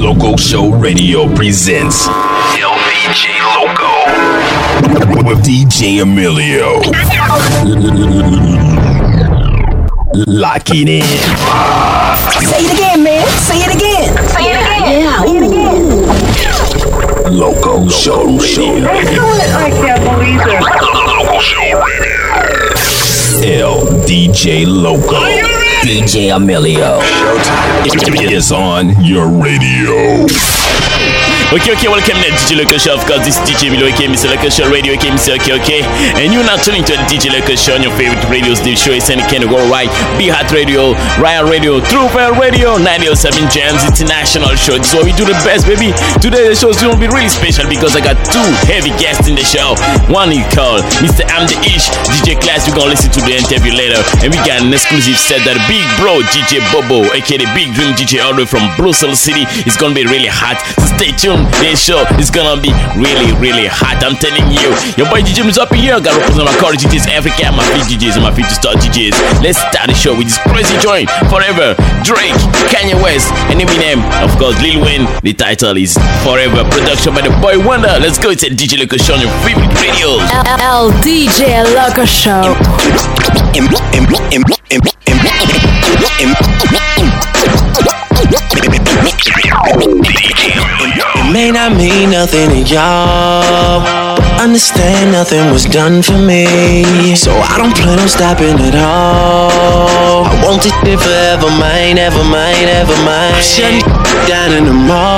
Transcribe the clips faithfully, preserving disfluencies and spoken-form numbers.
Loco Show Radio presents El D J Loco with D J Emilio. Lock it in. Say it again, man. Say it again. Say it again. Yeah. Say it again. Loco Show Radio. I can't believe it. Loco Show Radio. El D J Loco. D J Emilio. Showtime is on your radio. Okay, okay, welcome to D J Loco Show. Of course, this is D J Emilio, aka Mister Loco Show Radio, aka Mister Okay, okay. And you're now tuning to the D J Loco Show on your favorite radio station show. It's any kind of worldwide. Be Hot Radio, Riot Radio, True Fair Radio, ninety oh seven Jams International Show. This is what we do the best, baby. Today the show is going to be really special because I got two heavy guests in the show. One is called Mister I'm the Ish, D J Class. We're going to listen to the interview later. And we got an exclusive set that Big Bro, D J Bobo, aka the Big Dream D J all the way from Brussels City. It's going to be really hot. So stay tuned. This show is gonna be really, really hot. I'm telling you. Your boy D J is up in here. Got represent my core D Js, Africa, my feet D Js, and my feet to start D Js. Let's start the show with this crazy joint. Forever, Drake, Kanye West, and Eminem. Of course, Lil Wayne. The title is Forever. Production by the boy Wonder. Let's go. It's a D J Loco Show on your favorite radios. El D J Loco Show. It may not mean nothing to y'all, but understand nothing was done for me, so I don't plan on stopping at all. I want it forever, mine, ever mine, ever mine. I'm shutting down in the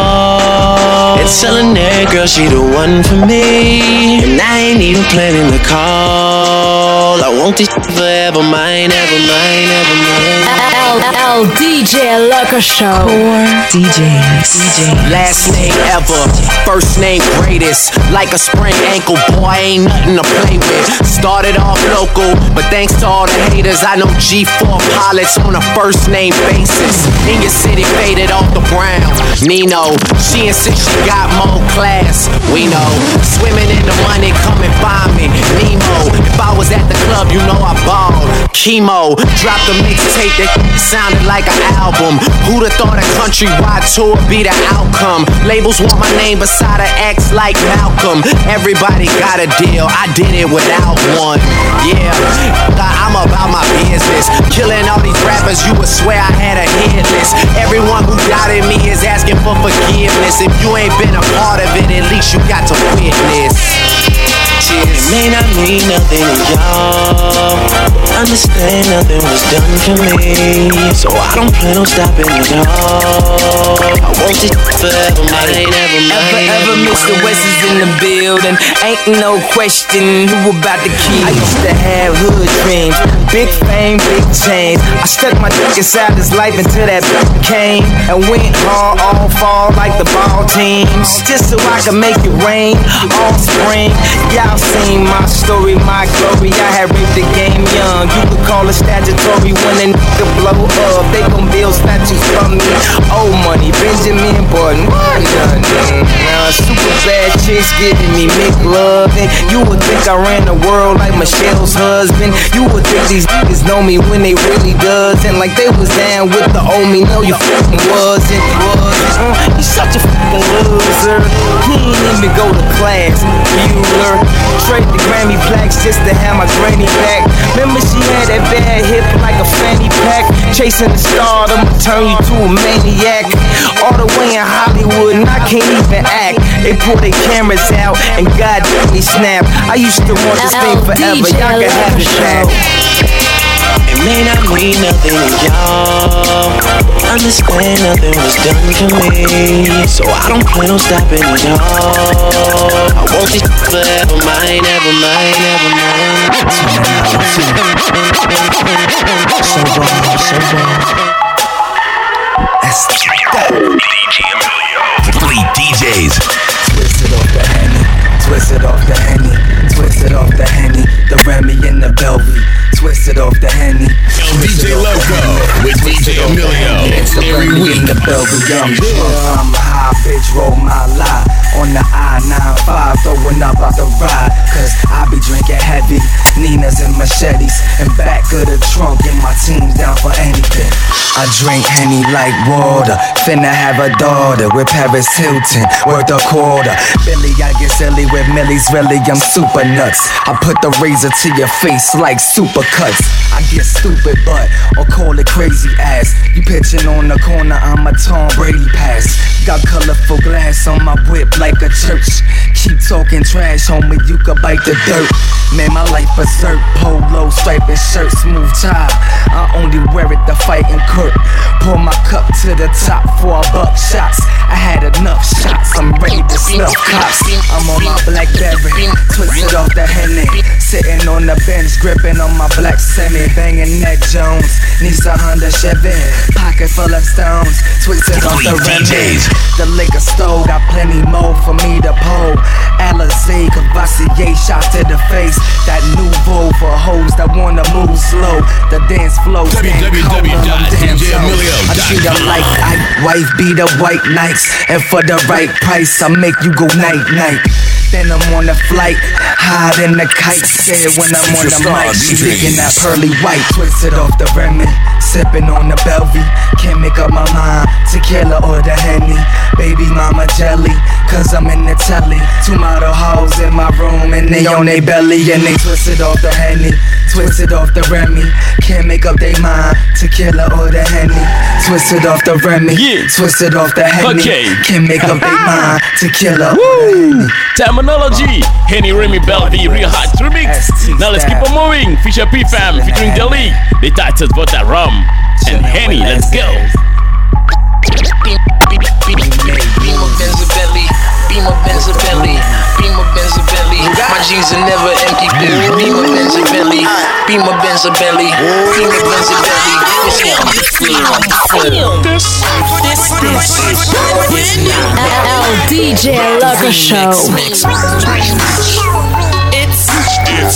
mall and telling that girl she the one for me, and I ain't even planning the call. I want it forever, mine, ever mine, ever mine. El D J Loco Show. D Js. D Js. Last name ever, first name greatest. Like a sprained ankle, boy, ain't nothing to play with. Started off local, but thanks to all the haters, I know G four pilots on a first name basis. In your city, faded off the ground. Nino, she insists she got more class. We know, swimming in the money, come and find me. Nemo, if I was at the club, you know I balled. Chemo, dropped a mixtape that sounded like an album. Who'da thought a countrywide tour be the outcome? Labels want my name beside an X like Malcolm. Everybody got a deal, I did it without one. Yeah, I'm about my business. Killing all these rappers, you would swear I had a hit list. Everyone who doubted me is asking for forgiveness. If you ain't been a part of it, at least you got to witness. It may not mean nothing to y'all, understand nothing was done for me, so I don't plan on stopping at all. I want it forever, mine, ever mine. Ever, ever, Mister West is in the building. Ain't no question who about the key. I used to have hood dreams, big fame, big change. I stuck my dick inside this life until that came and went hard, all fall like the ball teams, just so I could make it rain all spring. Y'all seen my story, my glory. I had raped the game young. You could call it statutory when a nigga blow up. They gon' build statues for me. Old money, Benjamin Button. What? Now super bad chicks giving me McLovin'. You would think I ran the world like Michelle's husband. You would think these niggas know me when they really doesn't. Like they was down with the old me. No, you fucking wasn't. wasn't. Uh, you such a fucking loser. He ain't even go to class. Bueller. Trade the Grammy plaques just to have my granny back. Remember she had that bad hip like a fanny pack. Chasing the star, I'ma turn you to a maniac. All the way in Hollywood and I can't even act. They pull their cameras out and God damn me snap. I used to want this thing forever, y'all can have it back. It may not mean nothing to y'all, understand nothing was done for me, so I don't plan on stopping at all. I want it forever, mine, ever mine, ever mine. So wrong, so wrong. That's that. D J Emilio. Three D Js. Twist it off the Henny, twist it off the Henny, twist it off the Henny, the Remy and the Belvy. Twist it off the Henny. D J Loco with D J Emilio. It's the Remy and the Belvy. I'm high my bitch roll my lie on the I ninety-five, throwing up out the ride. Cause I be drinking heavy, Ninas and machetes, and back of the trunk, and my team's down for anything. I drink Henny like water, finna have a daughter with Paris Hilton, worth a quarter. Billy, I get silly with Millie's, really, I'm super nuts. I put the razor to your face like super cuts. I get stupid, but or call it crazy ass. You pitching on the corner, I'm a Tom Brady pass. Got colorful glass on my whip like a church. Keep talking trash, homie, you could bite the dirt. Man, my life berserk, polo, striping shirt, smooth tie. I only wear it to fight and Kurt. Pour my cup to the top for a buck shots. I had enough shots, I'm ready to snuff cops. I'm on my Blackberry, twisted off the Henny. Sitting on the bench, gripping on my black semi. Banging Ned Jones, needs a Honda Chevy. Pocket full of stones, twisted off the Remy. The liquor store got plenty more for me to pull. Alizé, Cavassier, shots to the face. That nouveau for hoes that wanna move slow. The dance flow, w w w dot d j emilio dot com. I treat her like I wife, be the white nights. And for the right price, I make you go night night. Then I'm on the flight, higher than the kite. Scared when I'm on the mic, she picking that pearly white. Twisted off the Remy, sipping on the Belvy. Can't make up my mind, tequila or the Henny. Baby mama jelly, cause I'm in the telly. Two model hoes in my room and they on they belly. And they twisted off the Henny, twisted off the Remy. Can't make up they mind, tequila or the Henny. Twisted off the Remy, yeah. Twisted off the Henny. Okay. Can't make up they mind, tequila or the Henny. Terminology, Henny Remy Belvy, Real Hot Remix. Now let's keep on moving. Fisher P Fam featuring Deli. The titles but that rum and Henny. Let's go. Beamer Benz Bentley, Beamer Benz Bentley, Beamer Benz Bentley. My jeans are never empty. Beamer Benz Bentley, Beamer Benz Bentley, Beamer Benz Bentley. This, this, this, L D J Loco Show. It's, it's,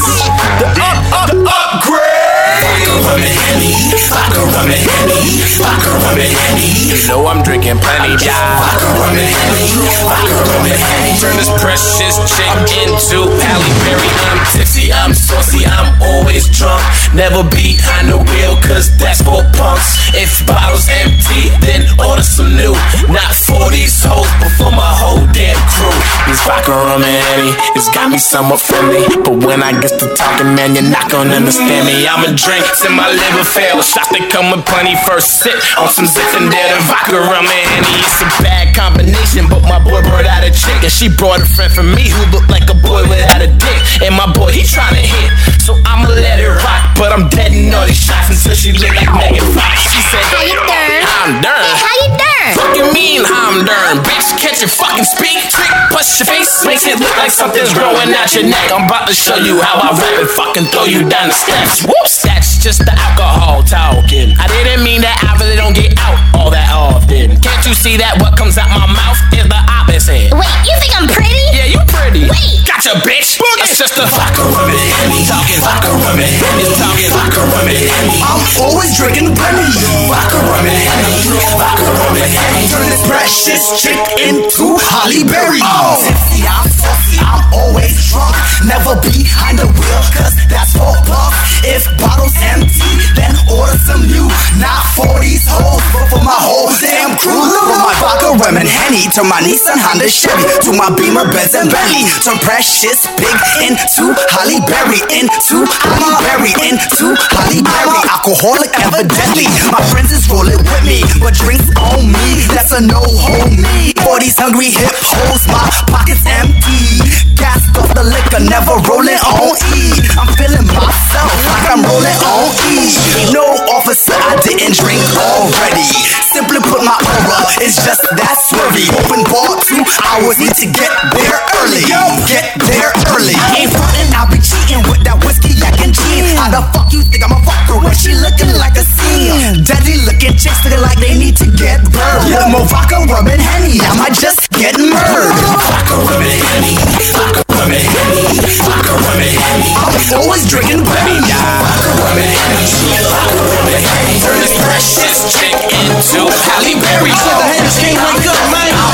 the up, the upgrade. Vodka, rum, and Henny. Vodka, rum, and Henny. Vodka, rum, and Henny. You know I'm drinking plenty, y'all. Vodka, rum, and Henny. Vodka, rum, and Henny. Turn this precious chick into Halle Berry. I'm tipsy, I'm saucy, I'm always drunk. Never behind the wheel, cause that's for punks. If bottle's empty, then order some new. Not for these hoes, but for my whole damn crew. These vodka, rum, and Henny, it's got me somewhat friendly. But when I get to talking, man, you're not gonna understand me. I'm a drink till my liver fails. Shots that come with plenty. First sip on some Zinfandel and vodka, rum, and Henny. It's a bad combination, but my boy brought out a chick, and she brought a friend for me who looked like a boy without a dick. And my boy, he tryna hit, so I'ma let it rock. But I'm dead in all these shots until she look like Megan Fox. She said, How you doing? I'm done. How you doing? Fucking mean how I'm done. Bitch, catch your fucking speak. Trick, bust your face. Makes it look like something's growing out your neck. I'm about to show you how I rap and fucking throw you down the steps. Whoops, that's just the alcohol talking. I didn't mean that I really don't get out all that often. Can't you see that what comes out my mouth is the opposite? Wait, you think I'm pretty? Yeah, you pretty. Wait. Gotcha, bitch. Boogie. It's just a Vodka, rum, and Henny. talking. Vodka, rum, and Henny. It's talking. Vodka, rum, and Henny. I'm always drinking plenty. Vodka, rum, and Henny. Vodka, rum, and Henny. Turn this precious chick into Halle Berry. Oh. Tipsy, I'm saucy, I'm always drunk. Never behind the wheel, cause that's for puff. If bottle's empty, then order some new. Not for these hoes, but for my whole damn crew. From my vodka, rum, and Henny to my Nissan, Honda, Chevy, to my Beamer, Benz, and Bentley. Turn precious pig into Halle Berry, into Halle Berry, into Halle Berry. Alcoholic, evidently. My friends is rolling with me, but drinks on me. That's a no homie. For these hungry hip hoes, my pockets empty. Gassed off the liquor, never rolling on E. I'm feeling myself like I'm rolling on E. No officer, I didn't drink already. Simply put, my aura is just that swervy. Open bar, two hours, need to get there early. Get there early. I ain't frontin', I'll be cheating with that whiskey, yak, and gin. How the fuck you think I'm a fucker when she looking like a scene? Deadly looking chicks feeling like they need to get burned. With more vodka, rum, and Henny, I might just get murdered. Vodka, rum, and Henny. Vodka, rum, and Henny. Vodka, rum, and Henny. I'm always drinking plenty. Vodka, rum, and Henny. Vodka, rum, and Henny. Turn this precious chick into Halle Berry. I said the haters can't wake up, man.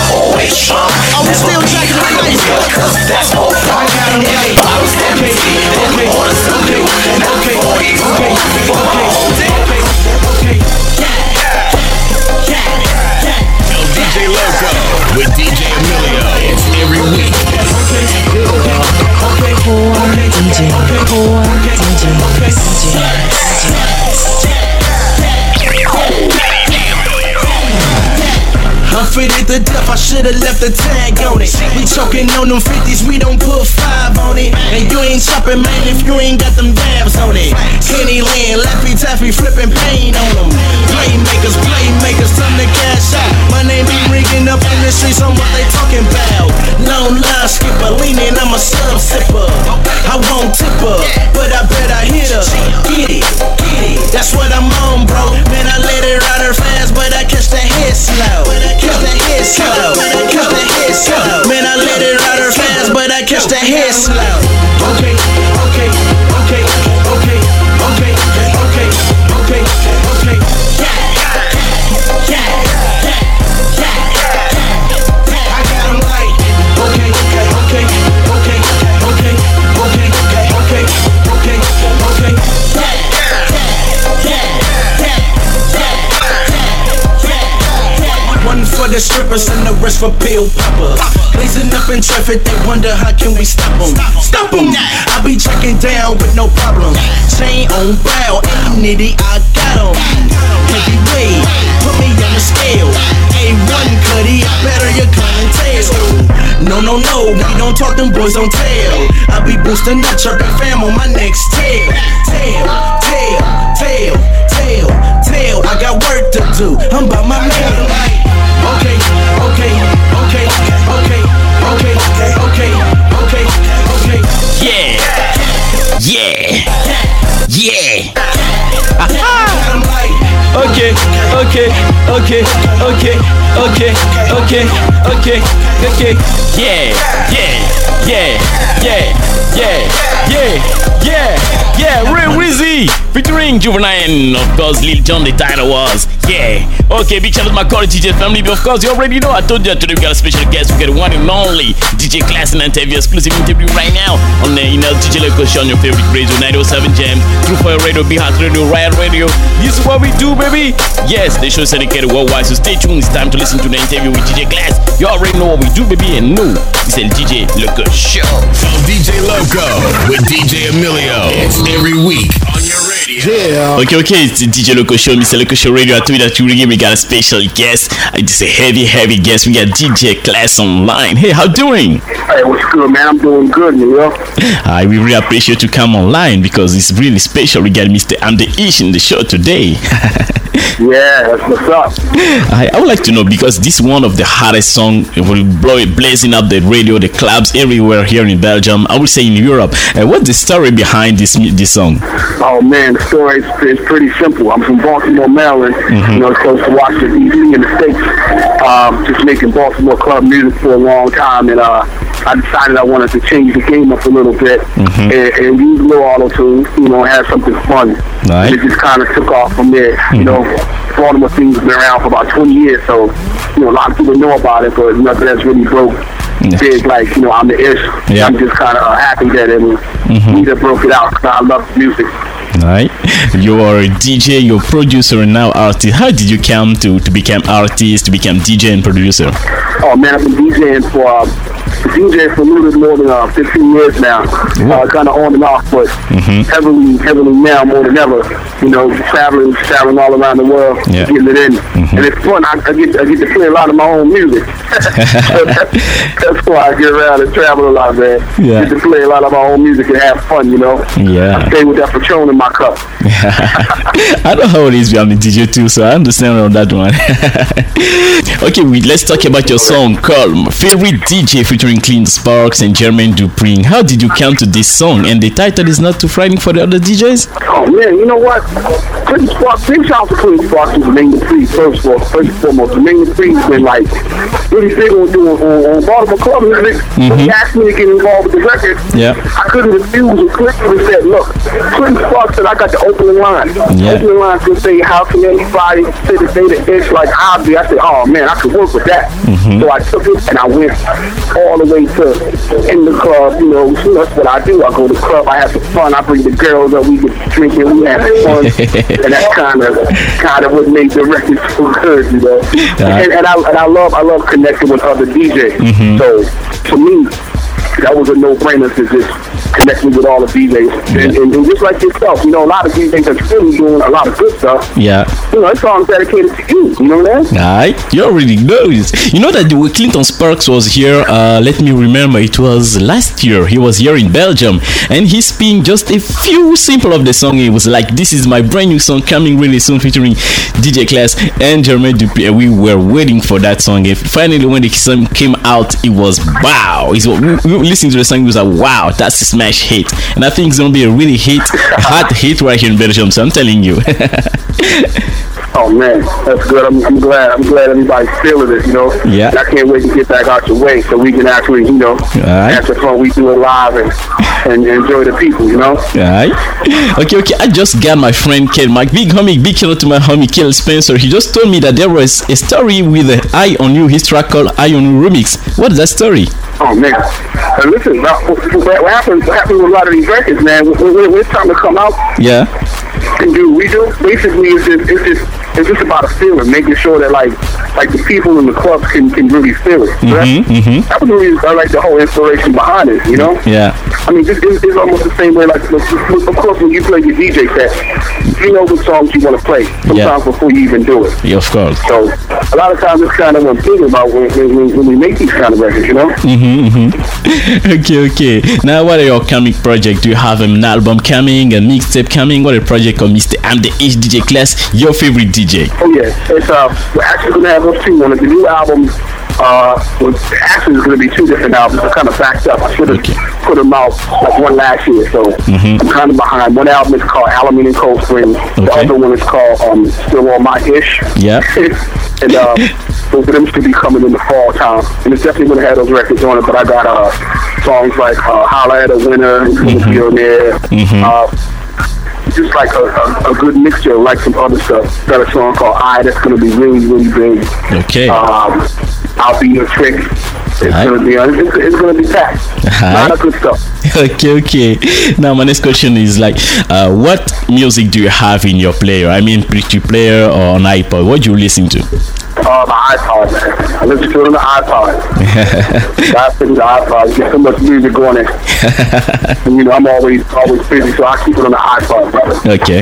cause that's more fun. Bottles empty, then we order some new. Not forty, okay, okay, okay, El D J Loco with D J Emilio. It's every week. Poor D J, poor D J, D J. I'm fitted to death, I should've left a tag on it. We choking on them fifties, we don't put five on it. And you ain't shopping, man, if you ain't got them dabs on it. Kenny Lane, Laffy Taffy, flipping pain on them. Playmakers, playmakers, time to cash out. My name be ringing up in the streets on what they talking about. Long line skipper, leaning, I'm a sub sipper. I won't tip her, but I bet I hit her. Get it, get it, that's what I'm on, bro. Man, I let it ride her fast, but I catch the head slow. Catch the head slow, catch the head slow. Man, I let it ride her fast, but I catch the head slow. Okay, okay, okay, okay, okay, okay, okay, okay. Yeah, yeah, yeah, yeah. I got 'em right. Okay, okay, okay, okay, okay, okay, okay, okay, okay. One for the strippers and the rest for pill poppers. Blazing up in traffic, they wonder how can we stop them. Stop them! I be checking down with no problem. Chain on brow, any nitty, I got 'em. Heavyweight, put me on the scale. A one cutty, better your clientele. No, no, no, we don't talk, them boys don't tell. I be boosting up, chirping fam on my next tail. Tail, tail, tail, tail, tail. I got work to do, I'm by my mail. Okay, okay, okay, okay, okay, okay, okay, okay. Yeah, yeah, yeah. Okay, okay, okay, okay, okay, okay, okay, okay. Yeah, yeah, yeah, yeah, yeah, yeah, yeah, yeah. Ray Wizzy featuring Juvenile and of course Lil Jon. The title was yeah. Okay, big shout out to my college D J family. But of course, you already know I told you today we got a special guest. We got one and only D J Class and interview, exclusive interview right now on the you know D J Loco Show on your favorite radio nine oh seven Jam, True Fire Radio, Be Hot Radio, Riot Radio. This is what we do, baby. Yes, the show is dedicated worldwide, so stay tuned. It's time to listen to the interview with D J Class. You already know what we do, baby, and no, it's the D J Loco Show. D J Loco with D J Emilio. It's every week on your radio. Yeah. Okay, okay, it's the D J Loco Show, Mister Loco Show Radio. I told you that you really we got a special guest. It's a heavy, heavy guest. We got D J Class online. Hey, how doing? Hey, what's good, man? I'm doing good, you know. I we really appreciate you come online because it's really special. We got Mister Andy Ish in the show today. Yeah, that's what's up. I, I would like to know because this is one of the hottest songs, will blow blazing up the radio, the clubs everywhere here in Belgium. I would say in Europe. Uh, what's the story behind this this song? Oh man, the story is, is pretty simple. I'm from Baltimore, Maryland. Mm-hmm. You know, close to Washington D C in the States. Um, just making Baltimore club music for a long time, and uh, I decided I wanted to change the game up a little bit mm-hmm. and, and use a little auto tune, you know, and have something fun. Right. And it just kind of took off from there. Mm-hmm. You know, Baltimore things have been around for about twenty years, so you know a lot of people know about it, but nothing that's really broke big like you know I'm the ish. Yeah. I'm just kind of uh, happy that it was mm-hmm. me that broke it out because I love music. Right, you are a D J, you're a producer, and now artist. How did you come to to become artist, to become D J and producer? Oh man, I've been DJing for uh, DJing for a little bit more than uh, fifteen years now. Uh, kind of on and off, but mm-hmm. heavily, heavily now more than ever. You know, traveling, traveling all around the world, yeah. getting it in, mm-hmm. and it's fun. I, I get, I get to play a lot of my own music. So that's, that's why I get around and travel a lot, man. Yeah. Get to play a lot of my own music and have fun. You know. Yeah. I stay with that Patron in my cup. I know how it is. I'm a D J too, so I understand on that one. Okay, we, let's talk about your song called Favorite D J featuring Clean Sparks and Jermaine Dupri. How did you come to this song? And the title is not too frightening for the other D Js? Oh man, you know what? Clean Sparks, big shout out to Clean Sparks and Jermaine Dupri, first of all, first and foremost. Jermaine Dupri's been like really big on doing on, on Baltimore club music. Mm-hmm. When he asked me to get involved with the record, yeah. I couldn't refuse and quickly said, look, Clean Sparks said, I got the opening line. Yeah. The opening line could say, how can anybody say the day the itch like I be? I said, oh man, I could work with that. Mm-hmm. So I took it and I went all the way to in the club. You know, so that's what I do. I go to the club, I have some fun. I bring the girls up, we get drinking, we have fun, and that's kind of kind of what made the record so good, you know. Yeah. And, and I and I love I love connecting with other D Js. Mm-hmm. So for me, that was a no-brainer to just connecting with all the D Js. Yeah. And, and, and just like yourself, you know, a lot of D Js that's really doing a lot of good stuff. Yeah. You know, that song's dedicated to you. You know that? Alright, you already know this. You know that the way Clinton Sparks was here, uh, let me remember, it was last year. He was here in Belgium and he spun just a few simple of the song. It was like, this is my brand new song coming really soon featuring D J Class and Jermaine Dupri. And we were waiting for that song. And finally, when the song came out, it was wow. It's, we, we listening to the song, it was like, wow, that's a smash hit. And I think it's going to be a really hit, hot hit right here in Belgium. So I'm telling you. Oh man, that's good. I'm, I'm glad. I'm glad everybody's feeling it. You know. Yeah. I can't wait to get back out your way so we can actually, you know, right. have the fun. We do it live and, and enjoy the people. You know. Alright. Okay, okay. I just got my friend Kel, my big homie, big hello to my homie Kel Spencer. He just told me that there was a story with an Eye on You, his track called Eye on You Remix. What is that story? Oh man, uh, listen. What, what happens? What happens with a lot of these records, man? When, when, when it's time to come out, yeah, and do we do basically it's just it's just it's just about a feeling, making sure that like like the people in the clubs can, can really feel it. So mm-hmm, that's, mm-hmm. that was really I like the whole inspiration behind it. You know? Yeah. I mean, it's, it's almost the same way. Like, of course, when you play your D J set, you know what songs you want to play sometimes yeah. before you even do it. Yeah, of course. So a lot of times it's kind of what I'm thinking about when, when, when we make these kind of records, you know? Mm-hmm, mm-hmm. Okay, okay. Now, what are your coming projects? Do you have an album coming, a mixtape coming? What a project of Mister I'm the H D J Class, your favorite D J? Oh yeah, it's uh, we're actually gonna have those two on it. The new album. Uh, well, actually, it's going to be two different albums. They're kind of backed up. I should have okay. put them out like one last year, so mm-hmm. I'm kind of behind. One album is called Alameen and Cold Spring. Okay. The other one is called um, Still On My Ish. Yeah. and uh, both of them should be coming in the fall time. And it's definitely going to have those records on it. But I got uh, songs like uh, Holla at a Winner, mm-hmm. Billionaire. Mm-hmm. Uh, just like a, a, a good mixture, like some other stuff. Got a song called I that's going to be really, really big. Okay. Um, I'll Be Your Trick. It's right. gonna be it's, it's gonna be packed. A lot of good stuff. Okay, okay. Now my next question is like, uh, what music do you have in your player? I mean, pretty player or on iPod? What do you listen to? Uh, my iPod, man. I listen to it on the iPod. I put the iPod. Get so much music going in. And, you know, I'm always always busy, so I keep it on the iPod, brother. Okay.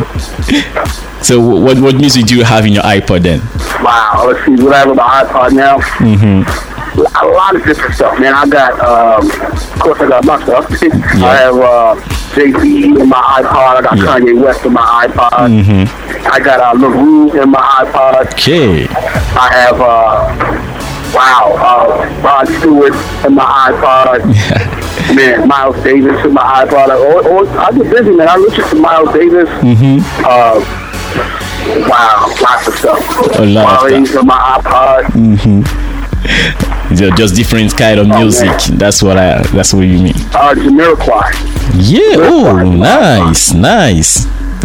So what what music do you have in your iPod then? Wow, let's see what I have on my iPod now. Mm-hmm. A lot of different stuff, man. I got, um, of course, I got my stuff. Yeah. I have uh, Jay-Z in my iPod. I got yeah. Kanye West in my iPod. Mm-hmm. I got uh, LaRue in my iPod. Okay. I have, uh, wow, uh, Rod Stewart in my iPod. Yeah. Man, Miles Davis in my iPod. Or, or, I get busy, man. I listen to Miles Davis. Mm-hmm. Uh, wow, lots of stuff. A lot Marley's of stuff. in my iPod. Mm-hmm. Just different kind of music. Oh, that's what I. That's what you mean. Uh, Jamiroquai. Yeah. Jamiroquai. Oh, nice, nice.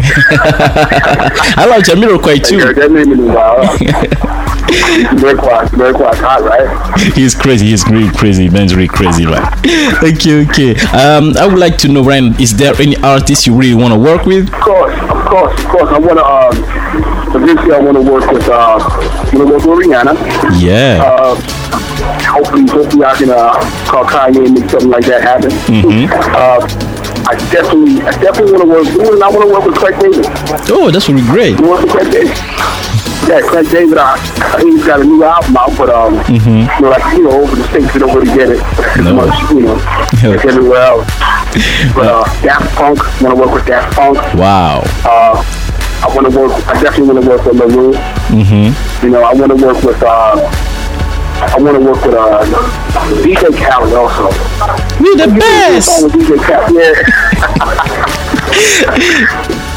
I like Jamiroquai too. That made me wild. Jamiroquai, Jamiroquai's hot, right? He's crazy. He's really crazy. Man's really crazy, right? Okay, okay. Um, I would like to know, Ryan, is there any artist you really want to work with? Of course, of course, of course. I want to. Um, eventually, I want to work with. Uh, I want to work with Rihanna. Yeah. Uh, hopefully, hopefully, I can uh, call Kanye and make something like that happen. Mm-hmm. Uh, I definitely, I definitely want to work. And I want to work with Craig David. Oh, that's really great. You work with Craig David? Yeah, Craig David. I, I think he's got a new album out, but um, mm-hmm. you know, like you know, over the states, you don't really get it as no. much, you know, like everywhere else. But uh, Daft Punk, I want to work with Daft Punk. Wow. Uh, I want to work. I definitely want to work with LaRue. Mm-hmm. You know, I want to work with. Uh, I want to work with uh, D J Khaled also. We the best. With D J Khaled, yeah.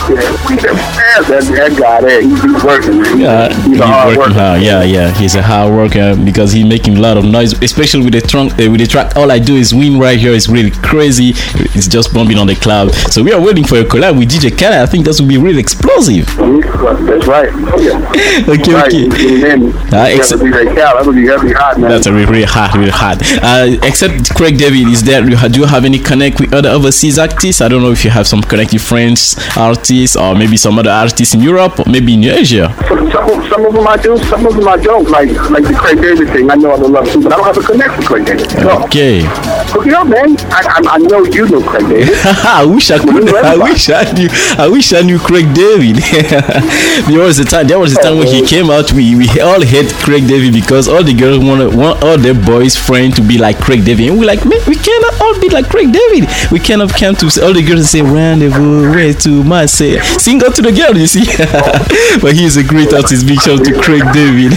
Yeah, we said, man, that, that guy there, he's, he's working, man. Yeah, he's, he's a hard working worker. hard. Yeah, yeah, he's a hard worker because he's making a lot of noise, especially with the trunk, uh, with the track. All I do is win right here. It's really crazy. It's just bumping on the club. So we are waiting for a collab with D J Khaled. I think that will be really explosive. That's right. Oh, yeah. Okay, right. okay. Uh, except, D J Khaled, that would be really hot, man. That's a really, really hot, really hot. Uh, except Craig David, is there? Do you have any connect with other overseas artists? I don't know if you have some connected French artists or maybe some other artists in Europe or maybe in Asia. Some, some, some of them I do, some of them I don't. Like like the Craig David thing, I know I love too, but I don't have a connection with Craig David. No. Okay. Hook it up, man. I, I, I know you know Craig David. I wish I could. I wish I knew. I wish I knew Craig David. there was a time. There was a time when he came out. We we all hate Craig David because all the girls want want all their boys' friends to be like Craig David, and we're like, man, we cannot all be like Craig David. We cannot come to all the girls and say rendezvous way to my say sing out to the girl, you see. But he is a great artist. Big shout out to Craig David.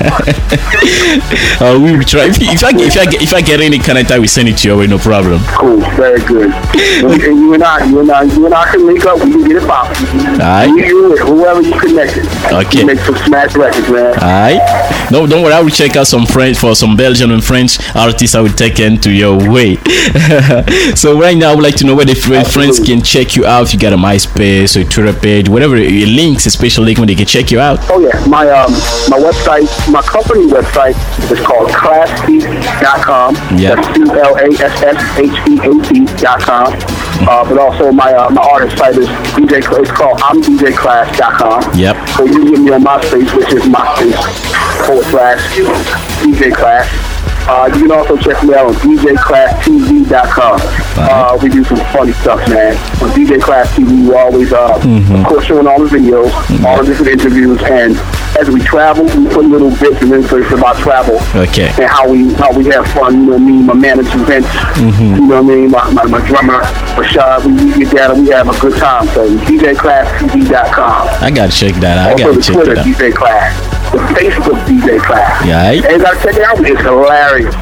uh, we will try. If, if I if I get if I get any connect, I will send it to your way, no problem. Cool, very good. And you and I, you and I, you and I can link up. We can get it popping. Alright. You, whoever you connected. Okay. You make some smash records, man. Alright. No, don't worry. I will check out some French for some Belgian and French artists. I will take into your way. So right now, I would like to know where the friends can check you out. If you got a MySpace or a Twitter page, whatever your links, especially link when they can check you out. Oh yeah, my um my website, my company website is called class heat dot com. Yeah. That's C L A S S H E A T dot com. Uh, but also my uh, my artist site is D J. It's called I'm D J Class dot com. Yep. So you can get me on MySpace, which is MySpace forward slash D J Class. Uh, you can also check me out on D J Class T V dot com. Uh, we do some funny stuff, man. On D J Class T V, we're always, uh, mm-hmm. of course, showing all the videos, mm-hmm. all the different interviews, and as we travel, we put little bits and inserts about travel. Okay. And how we how we have fun. You know, me, my manager, Vince. Mm-hmm. You know what I mean? My, my, my drummer, Rashad. We, we get down and we have a good time. So D J Class T V dot com. I gotta check that out. I Also gotta the check Twitter, that out. D J Class. The Facebook D J Class. Yeah. And you gotta check it out. It's hilarious.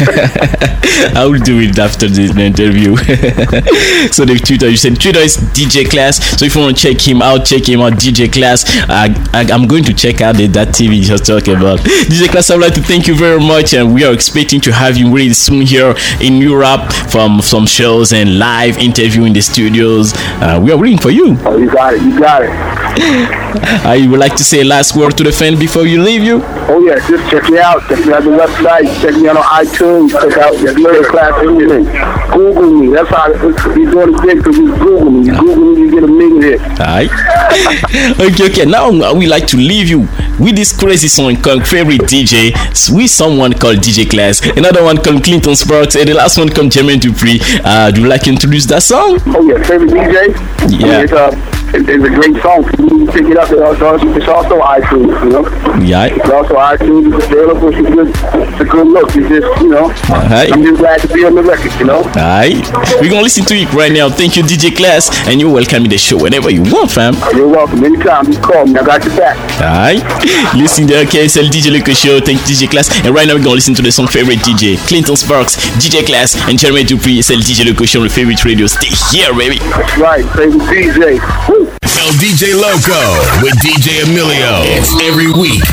I will do it after this interview. So the Twitter, you said Twitter is D J Class. So if you want to check him out, check him out, D J Class. I, I, I'm going to check out the, that T V you just talking about. D J Class, I would like to thank you very much, and we are expecting to have you really soon here in Europe from some shows and live interview in the studios. Uh, we are waiting for you. Oh, you got it. You got it. I would like to say a last word to the fan before you leave you. Oh yeah, just check me out. Check me out on the website. Check me out on iTunes. Check out the D J Class everything. Google me. That's how you're doing it big, because you Google me. You Google me, you get a million hits. Alright. Okay, okay. Now we like to leave you with this crazy song called Favorite D J, with someone called D J Class, another one called Clinton Sparks, and the last one called Jermaine Dupri. Uh, do you like to introduce that song? Oh yeah, Favorite D J. Yeah. It's, uh, it's a great song. You can pick it up. It's also, it's also iTunes, you know. Yeah. It's also iTunes. It's available. It's a good, it's a good look. It's just, you know. Alright. I'm just glad to be on the record, you know. Alright. We're gonna listen to it right now. Thank you, D J Class, and you're welcome in the show whenever you want, fam. You're welcome. Anytime, just call me. I got your back. Alright. Listen there, okay. It's the D J Luke Show. Thank you, D J Class. And right now we're gonna listen to the song Favorite D J, Clinton Sparks, D J Class, and Jermaine Dupri. It's the D J Luke Show on the Favorite Radio. Stay here, baby. That's right. Favorite D J. Woo. El D J Loco with D J Emilio. It's every week.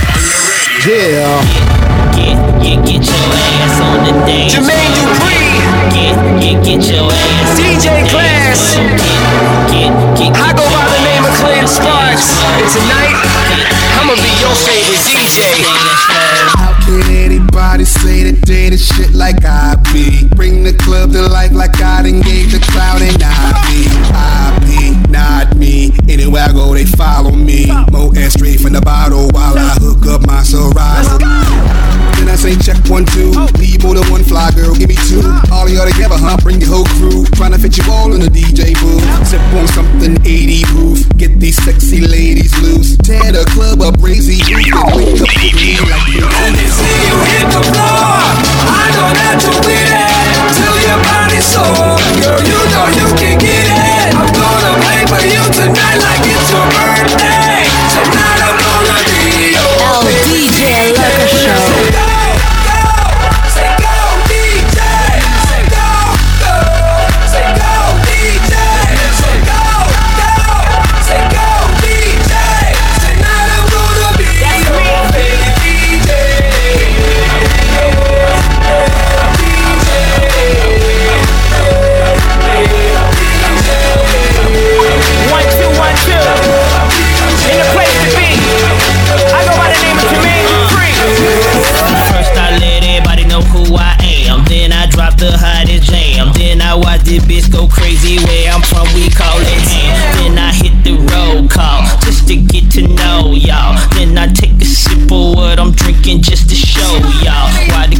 Yeah. Get, get, get your ass on the dance. Jermaine Dupri. Get, get, get your ass. D J Class. Get, get, get I go by the name of Clinton Sparks. And tonight, I'ma be your favorite D J. How can anybody say that they the shit like I be? Bring the club to life like I done gave the crowd and I be. I be, not me. Anywhere I go, they follow me. Mo air straight from the bottle while I hook up my Soraya. Then I say check one, two. People the one fly girl, give me two. All of y'all together, huh? Bring your whole crew. Trying to fit you all in the D J booth. Sip on something eighty proof. Get these sexy ladies loose. Tear the club up, crazy. You can wake up with me like you. Let me see you hit the floor. I know that you with it. Till your body's sore. Girl, you know you can get it. I'm gonna play for you tonight like it's your birthday. Tonight I'm gonna be your El D J Loco Show. Say go,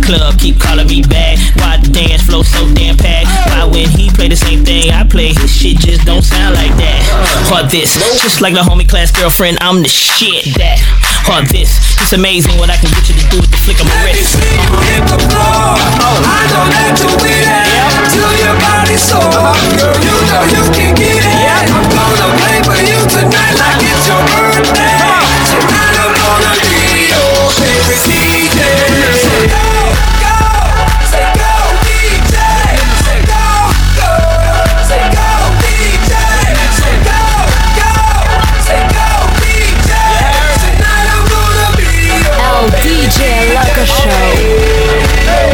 club keep calling me back? Why the dance flow so damn packed? Why when he play the same thing I play, his shit just don't sound like that? Or this, just like the homie class girlfriend, I'm the shit. That or this, it's amazing what I can get you to do with the flick of my wrist. Let me see you hit the floor. I know that you with it till your body's sore. Girl, you know you can get it. I'm gonna play for you tonight like it's your birthday. Tonight I'm gonna be your favorite D J. Say go, go, say go D J. Say go, go, say go D J. Say go, go, say go D J. Tonight I'm gonna be your Oh, D J Loco Show.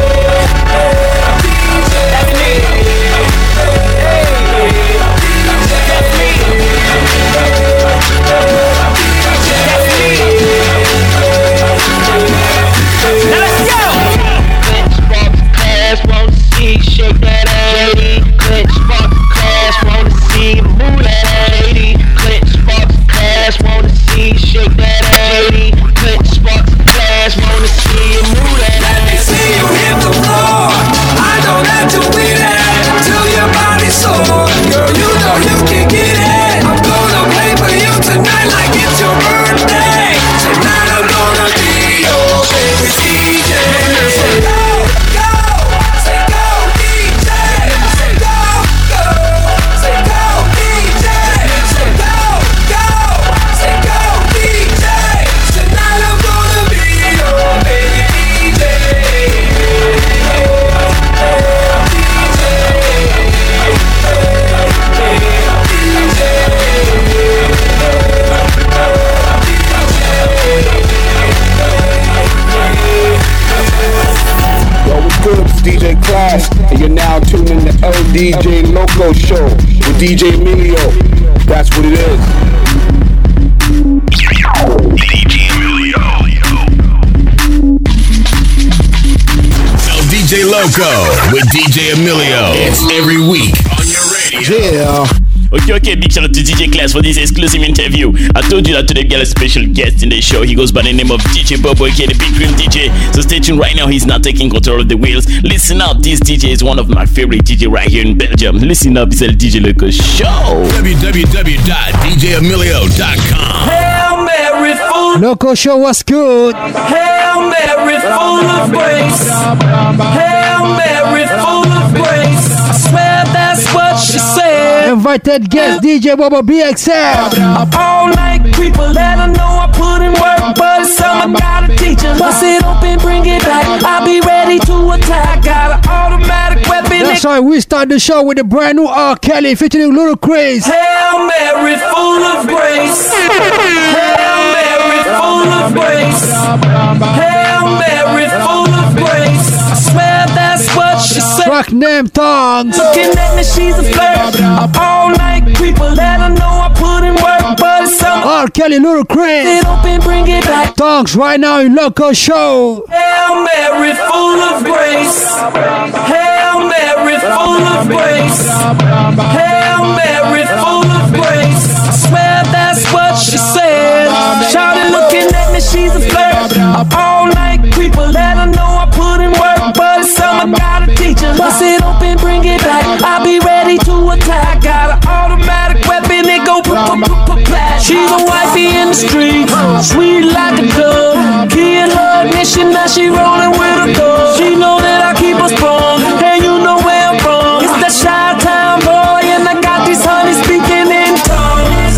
Shake that ass, Clint Sparks class, wanna see you move that ass. Clint Sparks class, wanna see you shake that ass. Clint Sparks class, wanna see you move that ass. Let me see you hit the floor. I know that you with it till your body's sore. Girl, you know you can get it. I'm gonna play for you tonight like it's your birthday. Tonight I'm gonna be your favorite D J. Say go, go, say go D J. Say go, go, say go D J. Say go, go, say go D J. Tonight I'm gonna be your favorite D J. Yo, what's good? It's D J Class, and you're now tuned in to El D J Loco Show with D J Emilio. That's what it is. D J Emilio. El D J Loco with D J Emilio. It's every week on your radio. Yeah. Okay, okay, big shout out to D J Class for this exclusive interview. I told you that today we got a special guest in the show. He goes by the name of D J Bobo, aka the Big Dream D J. So stay tuned right now, he's now taking control of the wheels. Listen up, this D J is one of my favorite D J right here in Belgium. Listen up, it's El D J Loco Show. w w w dot d j emilio dot com. Hail Mary, full Loco Show, what's good? Hail Mary, full of grace. Hail Mary, full of grace. I swear that's what she said. Invited guest D J Bobo B X L. All night creeper, let her know I put in work, but it's something I gotta teach her. Bust it open, bring it back. I'll be ready to attack. Got an automatic weapon. That's why we start the show with a brand new R. Kelly featuring Ludacris. Hail Mary, full of grace. Hail Mary, full of grace. Hail Mary, full of grace. I swear that's what she said. Track name Tongues. Looking at me, she's a flirt. All night creeper, let her know I put in work, but it's something. R. Kelly Ludacris. It open, bring it back. Tongues right now in Loco Show. Hail Mary, full of grace. Hail Mary, full of grace. Hail Mary, full of grace. I swear that's what she said. Shawty looking at me, she's a flirt. All night creeper, let her know I put in work, but it's something I gotta teach her. Bust it open, bring it back. I'll be ready to attack. Got an automatic weapon, it go plat. She's a wifey in the street, sweet like a dove. Key in her ignition, now she rolling with a dove. She know that I keep her strong, and you know where I'm from. It's that Chi-Town boy, and I got these honeys speaking in tongues.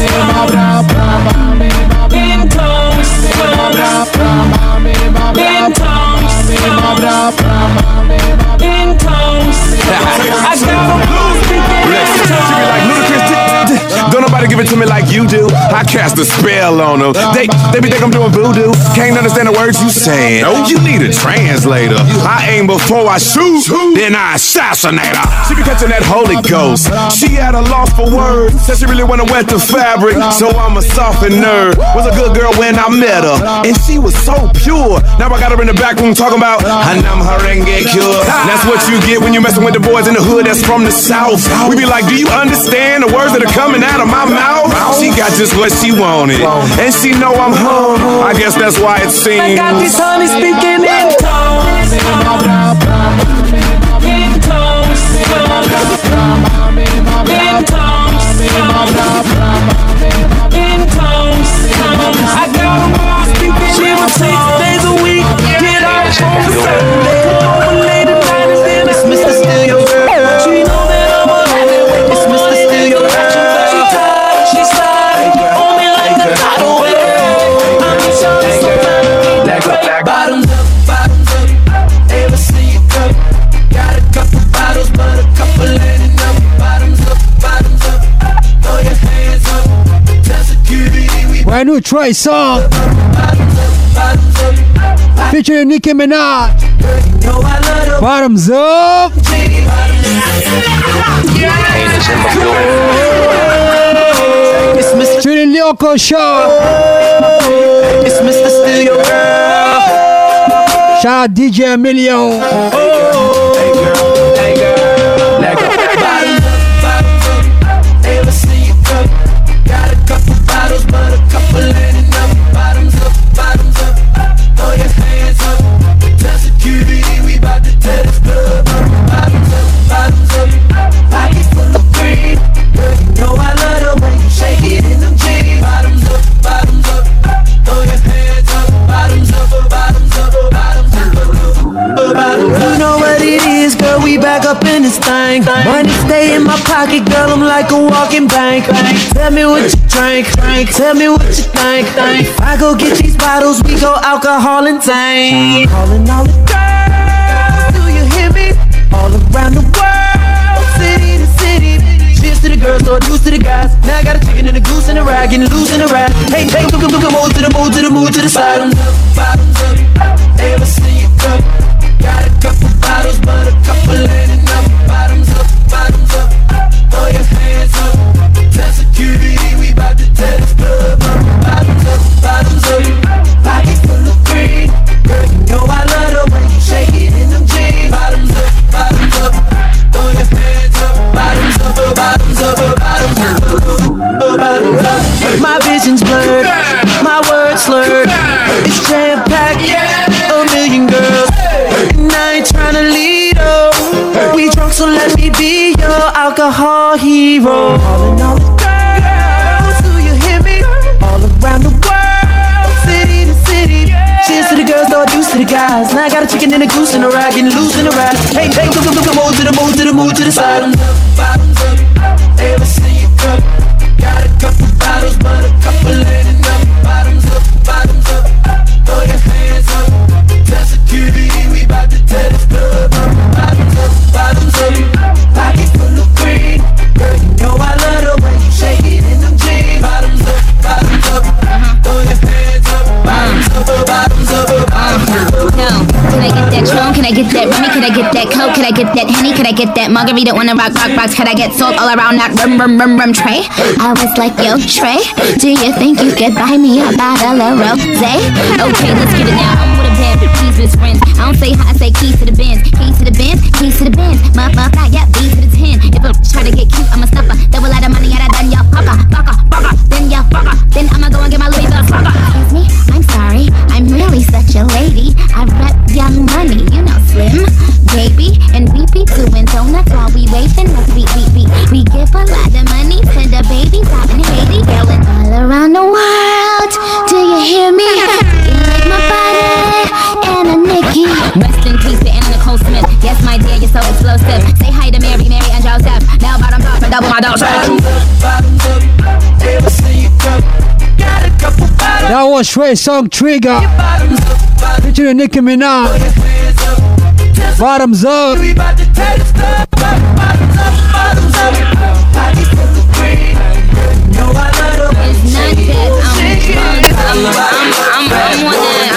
In tongues, in tongues, in tongues. I got a blue speaking in tongues. Don't nobody give it to me like you do. I cast a spell on them. They they be think I'm doing voodoo. Can't understand the words you saying. You need a translator. I aim before I shoot, then I assassinate her. She be catching that Holy Ghost. She had a loss for words. Said she really wanna wet the fabric, so I'm a softened nerd. Was a good girl when I met her, and she was so pure. Now I got her in the back room talking about Hanam Harenge cure. That's what you get when you messing with the boys in the hood that's from the south. We be like, do you understand the words that are coming out of my mouth? She got just what she wanted, and she know I'm hung. I guess that's why it seems. I got these honeys speaking in tongues. I got a boss speaking in six days a week. Get out on Sunday. Overlay the night and then it's Mister Still Your Girl. But you know that I'm a heavyweight. It's Mister Still Your Girl. She tired, she slide on me like a tidal wave. I'm in charge, so fine. Bottoms up, bottoms up. Ever see you cup? Got a couple bottles, but a couple ain't enough. Bottoms up, bottoms up. Throw your hands up. Tell security we Brand new Trey song featuring Nicki Minaj. Bottoms up. Featuring Loco Show. It's Mister Still Your Girl. Shout out D J Emilio. Hey girl, hey girl, let go. Bottoms up, bottoms up. Ever see you cup? Got a couple bottles, but a couple ain't enough. Bottoms up, bottoms up. Throw your hands up. Tell security we bout to tear this club up. Bottoms up, bottoms up. Pockets full of green. Girl, you know I love the way you shake it in them jeans. Bottoms up, bottoms up. Throw your hands up. Bottoms up, bottoms up, bottoms up. You know what it is, girl, we back up in this thing. Money stay in my pocket, girl, I'm like a walking bank. Tell me what you drink, tell me what you think. I go get these bottles, we go alcohol and tank. Calling all the girls, do you hear me? All around the world, city to city. Cheers to the girls, so juice to the guys. Now I got a chicken and a goose and a rag, getting loose in a rag. Hey, hey, come, come, come, move to the move to the move to the side. Bottoms up, bottoms up. Ever see you cup? Got a couple bottles, but a couple ain't enough. Bottoms up, bottoms up. Throw your hands up. Tell security we bout to tear this club up. Bottoms up, bottoms up. Pockets full of green. Girl, you know I love the way you shake it in them jeans. Bottoms up, bottoms up. Throw your hands up. Bottoms up, bottoms up, bottoms up, bottoms up. My vision's blurred, my words slurred. It's jam-packed, a million girls. And I ain't tryna lead up. We drunk, so let me be your alcohol hero. Calling all the girls, do you hear me? All around the world, city to city. Cheers to the girls, throw a juice to the guys. Now I got a chicken and a goose and a rag, getting loose in a rag. Hey, hey, come, come, come, come, move to the move to the move to the side. Bottoms up, bottoms up. Ever see you cup? Got a couple bottles, but a couple ain't enough. Bottoms up, bottoms up. Throw your hands up. Tell security we bout to tear this club up. Bottoms up, bottoms up. Pockets full of green. Girl, you know I love the way you shake it in them jeans. Bottoms up, bottoms up. Throw your hands up. Bottoms up, bottoms up, bottoms up. No, can I get that Tron? Can I get that Remy? Can I get that Coke? Can I get that Henny? Can I get that Margarita on the rock, rock, box? Can I get salt all around that rum, rum, rum, rum tray? I was like, yo, Trey, do you think you could buy me a bottle of rosé? Okay, let's get it now. I'm with a bad bitch, with friends. I don't say hi, I say keys to the Benz. Keys to the Benz, keys to the Benz. My, my, I got B to the ten. If I try to get cute, I'm a snuffer. Double out of money, I done ya fucker, fucker, fucker. Then ya fucker. Then I'ma go and get my Louis Vuitton fucker. Excuse me, I'm sorry. I'm really such a lady. I rep Young Money, you know Slim, baby, and we be doing donuts while we waiting. We, we, we, we give a lot of money to the babies out in Haiti, yelling all around the world. Do you hear me? You like my body and a Nicki. Rest in peace to Anna Nicole Smith. Yes, my dear, you're so explosive. Say hi to Mary, Mary, and Joseph. Now bottom up and double my dose. Bottoms up, bottoms up. Ever see you cup? Got a couple bottles. That was Trey song Trigger. Featuring Nicki Minaj. Bottoms up. We bout to tear this club up. Bottoms up, bottoms up. Pockets full of green. You know I love the way you shake it. I'm, I'm, I'm, I'm, I'm on that.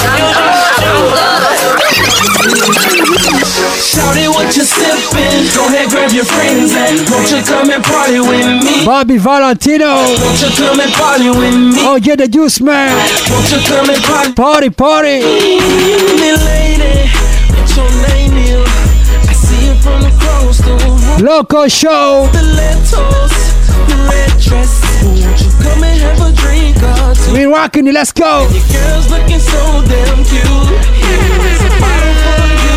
Shout it, what you sippin'? Go ahead, grab your friends and won't you come and party with me? Bobby Valentino. Won't you come and party with me? Oh, yeah, the juice man. Won't you come and party? Party, party. Me lady, what's your name is? I see you from across the room. Loco Show. The Stilettos, the red dress. Won't you come and have a drink or two? We rockin' it, let's go. Your girl's looking so damn cute. Here's a bottle for you.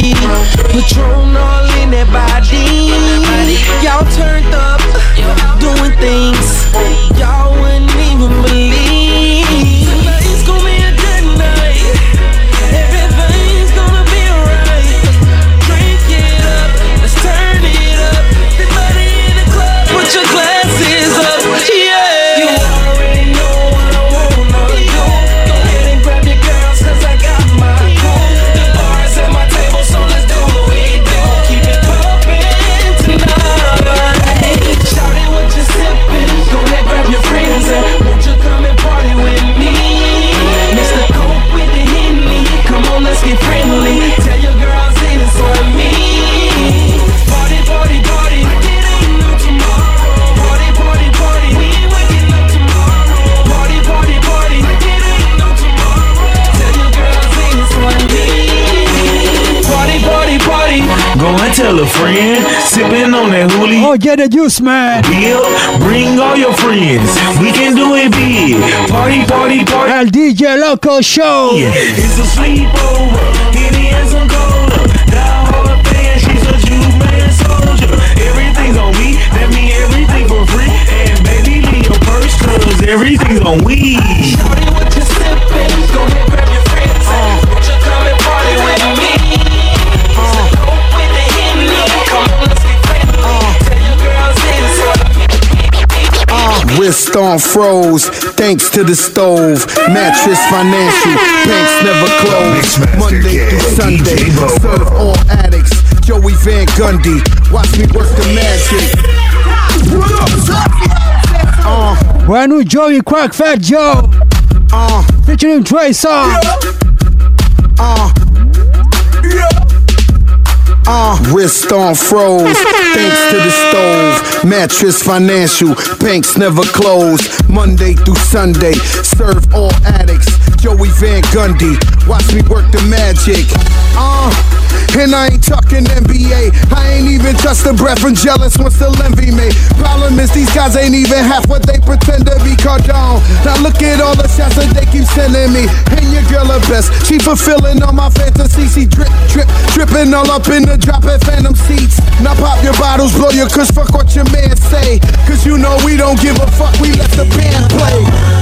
Patron all in that body. Y'all turned up, doing things y'all wouldn't even believe. Tonight's gonna be a good night. Everything's gonna be alright. Drink it up, let's turn it up. Everybody in the club, put your glasses up. Yeah. You already know what I wanna do. Go ahead and grab your girls, cause I got my crew. The bars at my table, so let's do what we do. Keep it poppin' tonight. Shout it what you sippin'. Go ahead, grab your friends and won't you come and party with me? Mister Coke with the Henny. Come on, let's get friendly. Tell your girls it's on me. Party, party, party. Like it ain't no tomorrow. Party, party, party. We ain't waking up tomorrow. Party, party, party. Like it ain't no tomorrow. Tell your girls it's on me. Party, party, party. Go and tell a friend, sipping on that hoolie. Oh, get the juice, man. Bill, bring all your friends. We can do it big. Party, party, party. El D J Loco Show. Yeah. It's a sleepover. Henny and some cola. Die hard fan, she's a juice man soldier. Everything's on me. That mean everything for free. And baby, leave your purse, cause everything's on weed. Shorty, what you sippin'? Go ahead, grab your friends. Uh, won't you come and party with me? Uh, Coke with the Henny. Come on, let's get friendly. Uh, Tell your girls it's on me. Wrist on froze, thanks to the stove. Mattress financial, banks never close. Monday through Sunday, serve all addicts. Joey Van Gundy, watch me work the magic. Uh, Brand new Joey Crack Fat Joe. Uh, featuring Trey Songz. Uh, Uh, wrist on froze, thanks to the stove. Mattress financial, banks never close. Monday through Sunday, serve all addicts. Joey Van Gundy, watch me work the magic. Uh, and I ain't talking N B A. I ain't even trust the breath from jealous when still envy me. Problem is these guys ain't even half what they pretend to be. Cardone. Now look at all the shots that they keep sending me. And your girl her best, she fulfilling all my fantasies. She drip, drip, dripping all up in the dropping phantom seats. Now pop your bottles, blow your kush, fuck what your man say. Cause you know we don't give a fuck, we let the band play.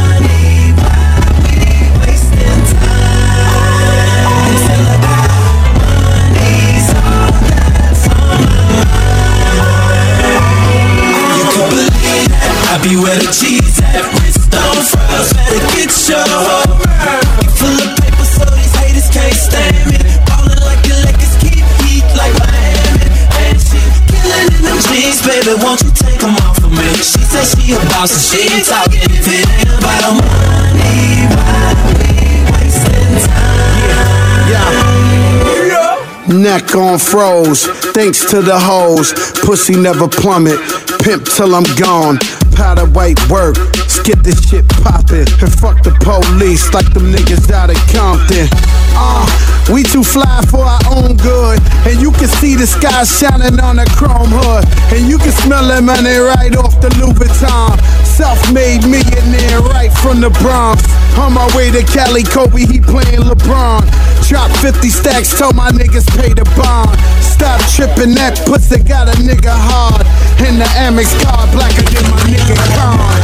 I be where the cheese at, wrist on froze, better get your homework. You full of paper, so these haters can't stand me. Ballin' like the Lakers, keep heat like Miami. And she killin' in them jeans, baby, won't you take them off of me? She said she a boss and she ain't talking if it ain't about money. Why we wasting time? Yeah. Neck on froze, thanks to the hoes. Pussy never plummet, pimp till I'm gone. Powder white work, let's get this shit poppin'. And fuck the police like them niggas out of Compton. Uh, we too fly for our own good. And you can see the sky shining on a chrome hood. And you can smell that money right off the Louis Vuitton. Self-made millionaire right from the Bronx. On my way to Cali, Kobe, he playing LeBron. Drop fifty stacks, told my niggas pay the bond. Stop tripping, that pussy got a nigga hard. And the Amex card blacker than my nigga Con.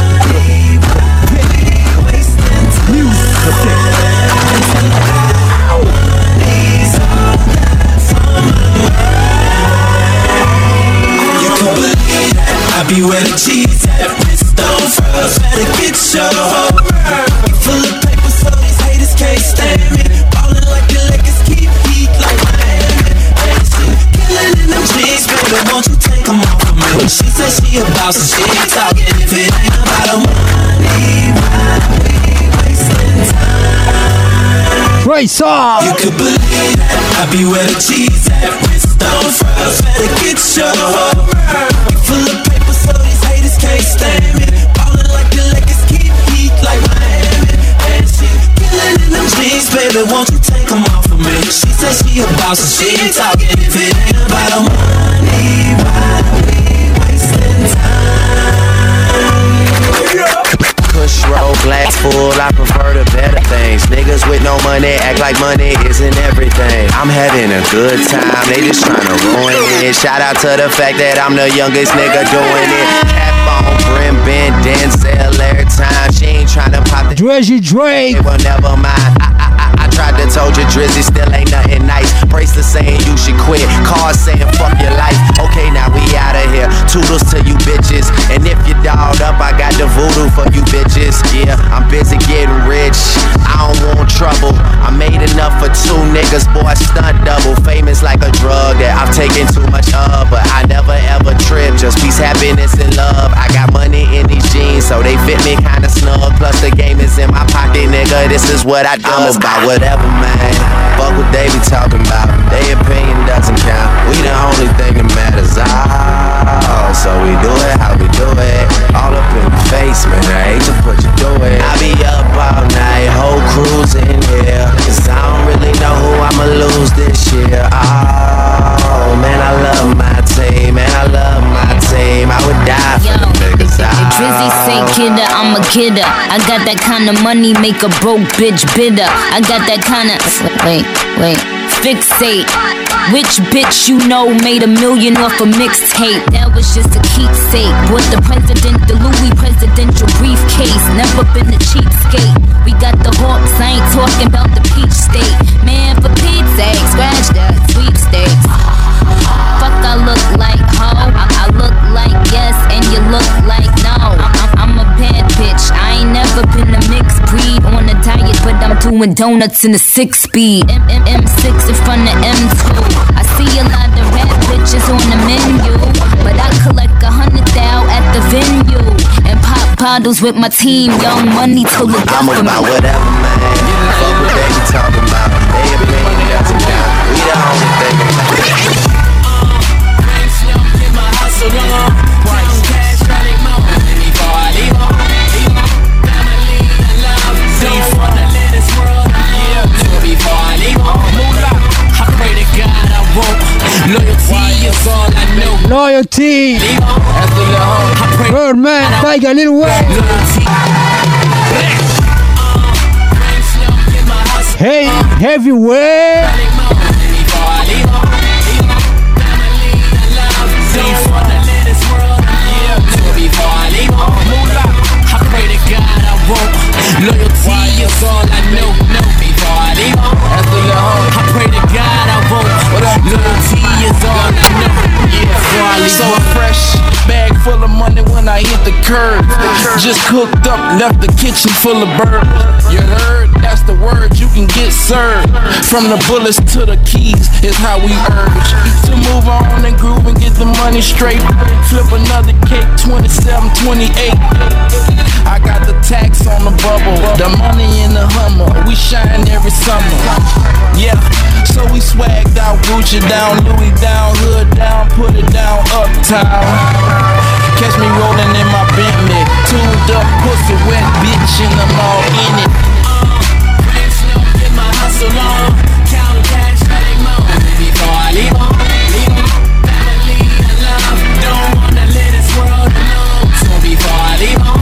I be where the cheese at, wrist on froze, better get your homework. You full of paper, so these haters can't stand me. Ballin' like the Lakers, keep heat like Miami. And she killin' in them jeans, baby, won't you take them off of me? She said she a boss and she ain't talking if it ain't about her money. Why we wasting time? Trey Songz. You could believe that I be where the cheese at, wrist on froze, better get your homework. You full of paper, so these haters can't stand me. Ballin' like the Lakers, keep heat like Miami. And she killin' in them jeans, baby, won't you take them off of me? She said she a boss and she ain't talking if it ain't about her money. Why we wasting time? push roll, glass full, I prefer the better things. Niggas with no money act like money isn't everything. I'm having a good time, they just tryna ruin it. Shout out to the fact that I'm the youngest nigga doing it. Cap on, brim, bend, Denzel every time. She ain't tryna pop the Drizzy Drake. Well, never mind. I, I, I, I tried to told you Drizzy still ain't nothing nice. Bracelet saying you should quit, cars saying fuck your life. Okay, now we out of here. Toodles to you bitches. And if you dolled up, I got the voodoo for you bitches. Yeah, I'm busy getting rich. I don't want trouble. I made enough for two niggas, boy, stunt double. Famous like a drug that I've taken too much of, but I never ever trip. Just peace, happiness, and love. I got money in these jeans, so they fit me kinda snug. Plus the game is in my pocket, nigga. This is what I do. I'm about whatever, man. Fuck what they be talking about. Their opinion doesn't count. We the only thing that matters. Oh, so we do it how we do it. All up in your face, man. I hate to put you through it. I be up all night, whole crew's in here. Cause I don't really know who I'ma lose this year. Oh, man, I love my team. Man, I love my team. I would die for the niggas. Drizzy say kidder, I'm a kidder. I got that kind of money, make a broke bitch bitter. I got that kind of. Wait, wait. Fixate. Which bitch you know made a million off a mixtape? That was just a keepsake. Bought the president, the Louis presidential briefcase. Never been a cheapskate. We got the hawks, I ain't talking about the peach state. Man, for Pete's sake, scratch that sweepstakes. Fuck, I look like ho. I, I look like yes, and you look like no. I'm, I'm, I'm a bad bitch. I ain't never been a mixed breed on a diet, but I'm doing donuts in a six speed. M M M six in front of M two. I see a lot of rap bitches on the menu, but I collect a hundred thou at the venue and pop bottles with my team. Young Money till the I'm about whatever, man. Fuck what they be talking about. They opinion doesn't count. We the only thing that matters. Loyalty is all I know. Loyalty. Birdman, Tiger, Lil Wayne. Hey, heavyweight. Loyalty is all I know. No, before I leave, I pray to God I won't. Loyalty is all I know. Yeah, so fresh, bag full of money when I hit the curb. Just cooked up, left the kitchen full of birds. You heard? That's the word. You can get served. From the bullets to the keys is how we urge to move on and groove and get the money straight. Flip another cake, twenty-seven, twenty-eight. I got the tax on the bubble, the money in the Hummer. We shine every summer. Yeah, so we swagged out, Gucci down, Louis down, hood down, put it down, uptown. Catch me rolling in my Bentley, tuned up, pussy wet, bitch, and I'm all in it. Rain snow, get my hustle on, count cash, make more. Before I leave on, leave on, family and love. Don't wanna live this world alone. So before I leave on,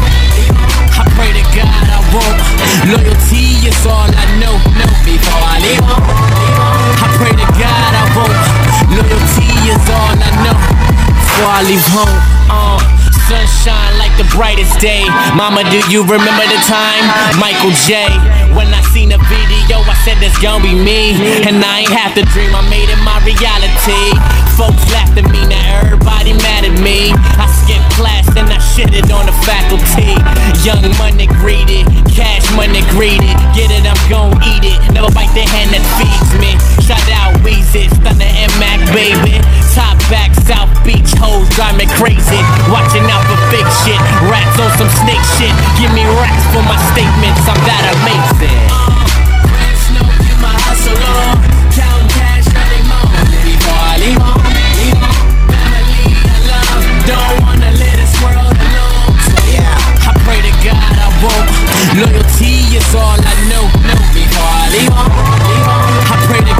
I pray to God I won't. Loyalty is all I know. No, before I leave on, I pray to God I won't. Loyalty is all I know. Before I leave home, uh, sunshine like the brightest day. Mama, do you remember the time? Michael J. When I seen the video, I said this gon' be me. And I ain't have to dream, I made it my reality. Folks laughed at me, now everybody mad at me. I skipped class and I shitted on the faculty. Young money greedy, cash money greedy. Get it, I'm gon' eat it. Never bite the hand that feeds me. Shout out Weezy, Thunder and Mac, baby. Top back, South Beach, hoes drive me crazy. Watching out for fake shit, rats on some snake shit. Give me racks for my statements, I'm that amazing. Rain, snow, get my hustle on. Count cash, nothing more. Before I leave home, leave home. Family and love. Don't wanna live this world alone. So yeah, I pray to God I won't. Loyalty is all I know. No, before I leave home, leave home. I pray to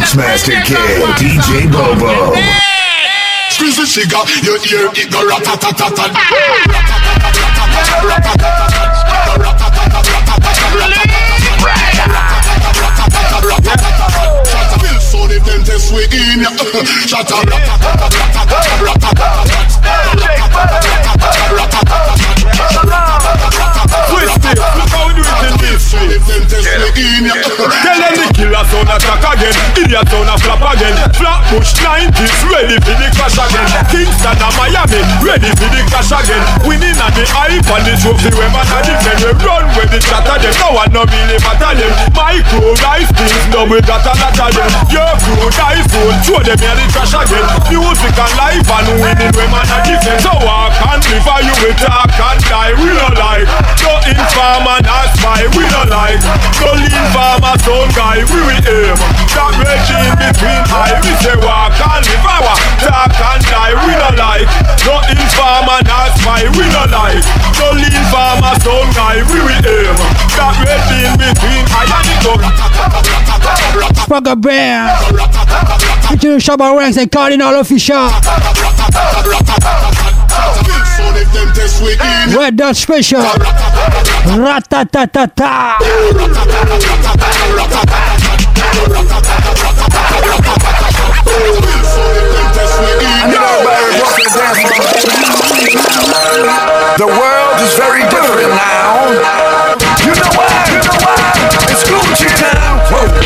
Mixmaster Kid, D J Bobo. Squeeze the trigger, your ear it go rat-a-ta-ta-ta. So if them test we in ya, shut up. Twist it, look how we do it in this. So if them test we in ya, tell them the killer sound attack again, idiot sound a flap again. Flatbush nineties, ready for the crash again. Kingston and Miami, ready for the crash again. Winning at the hype and the trophy, we man a defend. We run with the chatter them, no one no really matter them. My crew life things, no we got a lot of them. Your crew die full, show them here the crash again. Music and life and winning, we man a defend. So walk and live for you, we talk and die, we don't like. No informer, not spy, we don't like. No lean farmer, sound guy, we will aim. That regime between high, we say walk and live our talk and die, we don't like. No informer, not spy, we don't like. No lean farmer, sound guy, we will aim. That regime between high and it go. Bugger Bear, featuring Shabba Ranks and Cardinal Official. Red Dot Special. Rat-ta-ta-ta-ta. The world is very different now. You know why? You know why? It's Gucci town.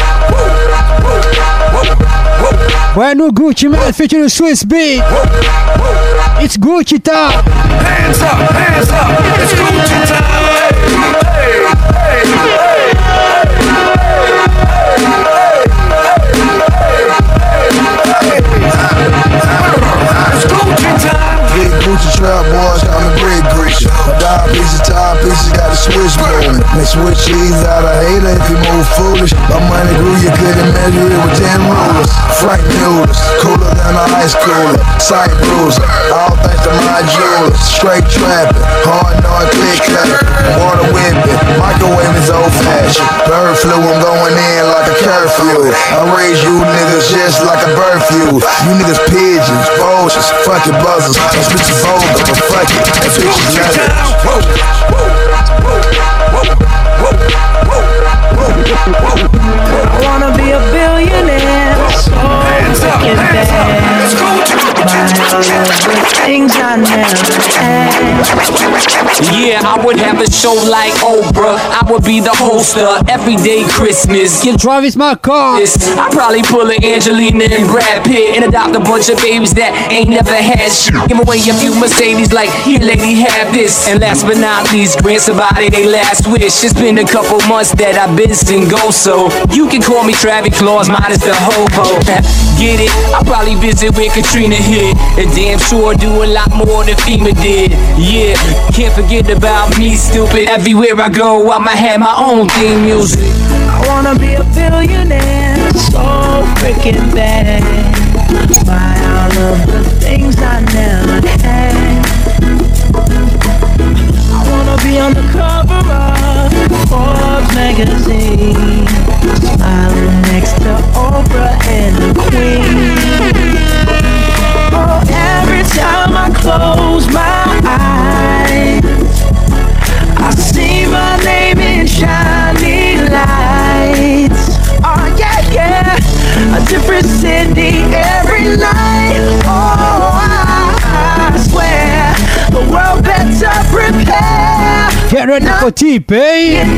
Brand new Gucci Man featuring Swiss Beat. It's Gucci town. Hands up, hands up. It's Gucci town. Hey, hey, hey, It's Gucci time. Big Gucci trap boys on the bread grease. My dime pieces, time pieces, got a switch rolling. Mix with cheese out of hater if you move foolish. My money grew, you couldn't measure it with ten rulers. Frank Muellers, cooler than a ice cooler. Sight bruiser, all thanks to my jewelers. Straight trapping, hard knowing click clapping. Water whipping, microwave is old fashioned. Bird flu, I'm going in like a curfew. I raise you niggas just like a bird flu. You niggas pigeons, vultures, fucking buzzers. Those bitches vulgar, but fuck it, that bitch is leather. I wanna be a billionaire, so freaking bad. Things I never had. Yeah, I would have a show like Oprah. I would be the host of Everyday Christmas. Get Travis my car. I'd probably pull a Angelina and Brad Pitt and adopt a bunch of babies that ain't never had shit. Give away a few Mercedes like, here lady, have this. And last but not least, grant somebody they last wish. It's been a couple months that I've been single, so you can call me Travis Claus, minus the hobo. Get it? I'll probably visit where Katrina hit, and damn sure do a lot more than FEMA did. Yeah, can't forget about me, stupid. Everywhere I go, I'ma have my own theme music. I wanna be a billionaire, so freaking bad. Buy all of the things I never had. I wanna be on the cover of Forbes magazine, smiling next to Oprah and the Queen. Oh, every time I close my eyes, I see my name in shiny lights. Oh yeah, yeah, a different city every night. Oh, I, I swear the world better prepare. Get ready for T-Pain.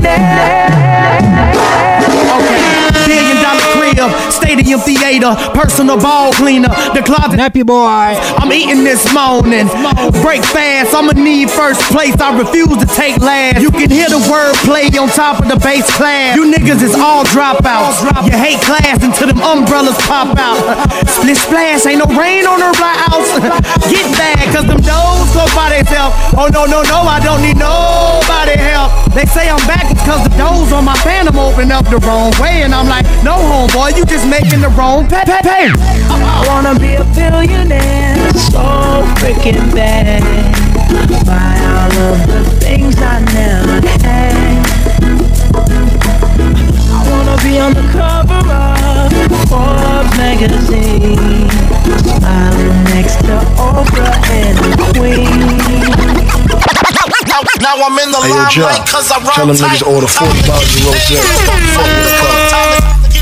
Okay, billion dollar crib, stadium theater, personal ball cleaner, the closet nappy boy. I'm eating this morning. Break fast, I'ma need first place. I refuse to take last. You can hear the wordplay on top of the bass class. You niggas is all dropouts. You hate class until them umbrellas pop out. Split splash, ain't no rain on her house. Get bad, cause them doors go by themselves. Oh no, no, no, I don't need nobody help. They say I'm back because the doors on my Phantom open up the wrong way, and I'm like, no homeboy, you just making the wrong pay. pay, pay. I wanna be a billionaire, so freaking bad. Buy all of the things I never had. I wanna I'll be on the cover of Forbes magazine, smiling next to Oprah and the Queen. Now, now I'm in the hey, limelight cause I run tell them tight. niggas order forty bottles of rose. Fuck with the cup.